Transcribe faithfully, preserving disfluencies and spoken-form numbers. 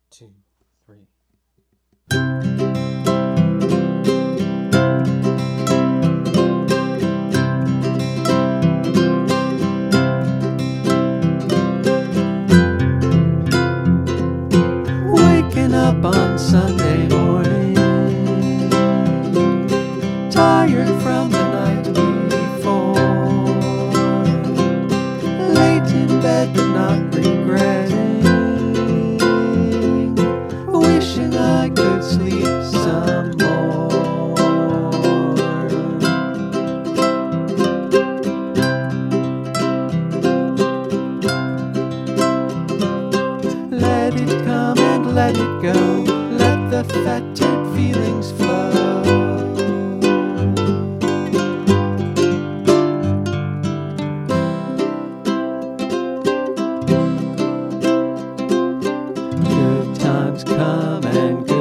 two, three. Waking up on Sunday morning, tired from the night before, late in bed but not regretting, wishing I could sleep some more. Let it come and let it go, let the fettered feelings flow. Good times come and good